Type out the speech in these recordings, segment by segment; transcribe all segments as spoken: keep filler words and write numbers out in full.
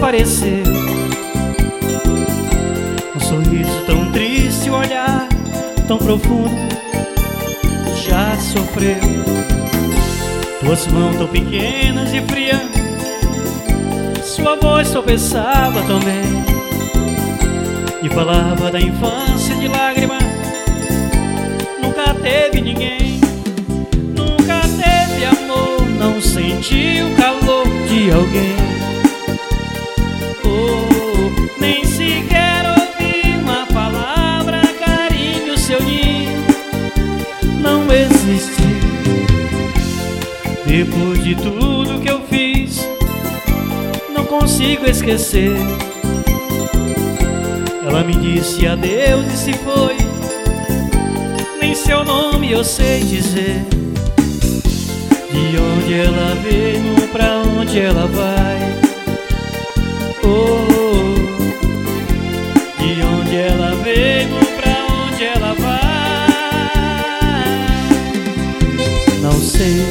apareceu. Um sorriso tão triste, um olhar tão profundo, já sofreu. Tuas mãos tão pequenas e frias, sua voz tropeçava também, e falava da infância de lágrimas. Nunca teve ninguém, nunca teve amor, não sentiu o calor de alguém. Oh, nem sequer ouvi uma palavra, carinho, seu ninho não existiu. Depois de tudo que eu fiz, não consigo esquecer. Ela me disse adeus e se foi, nem seu nome eu sei dizer. De onde ela veio, pra onde ela vai. Oh, de onde ela veio, pra onde ela vai, não sei.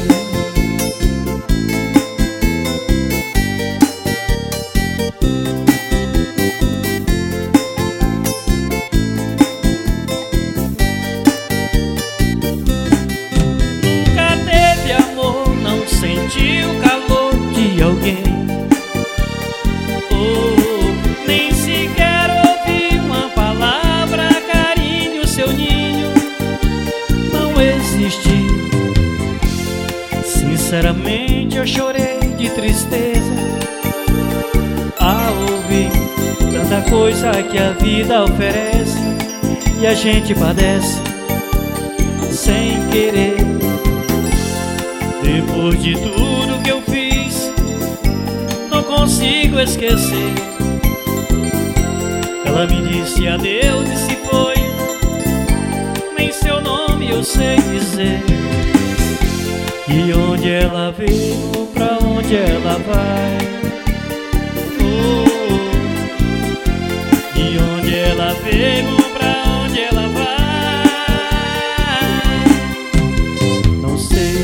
Sentiu o calor de alguém. Oh, nem sequer ouvi uma palavra, carinho, seu ninho não existiu. Sinceramente eu chorei de tristeza ao ouvir tanta coisa que a vida oferece e a gente padece sem querer. Depois de tudo que eu fiz, não consigo esquecer. Ela me disse adeus e se foi, nem seu nome eu sei dizer. E onde ela veio, pra onde ela vai. Oh, de onde ela veio, pra onde ela vai, não sei.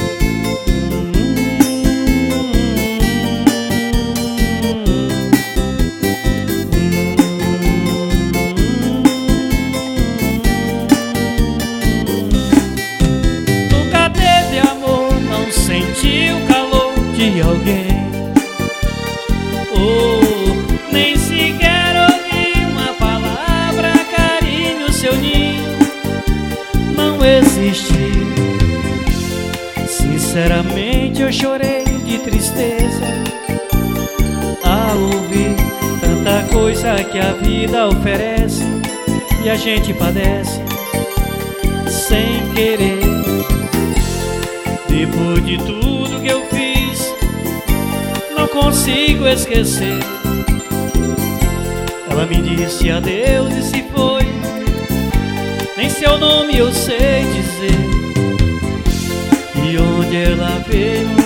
Sentiu o calor de alguém. Oh, nem sequer ouvi uma palavra, carinho, seu ninho não existiu. Sinceramente eu chorei de tristeza ao ouvir tanta coisa que a vida oferece e a gente padece sem querer. Depois de tudo que eu fiz, não consigo esquecer. Ela me disse adeus e se foi, nem seu nome eu sei dizer. E onde ela veio,